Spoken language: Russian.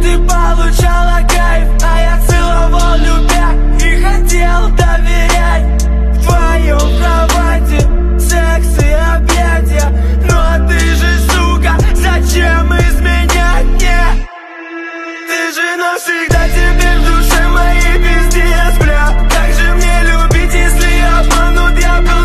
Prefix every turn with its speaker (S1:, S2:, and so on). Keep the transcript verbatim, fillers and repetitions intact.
S1: ты получала кайф, а я целовал любя и хотел доверять. В твоем кровати секс и объятия, но ты же, сука, зачем изменять мне? Ты же навсегда теперь в душе моей пиздец, бля. Как же мне любить, если обманут я был?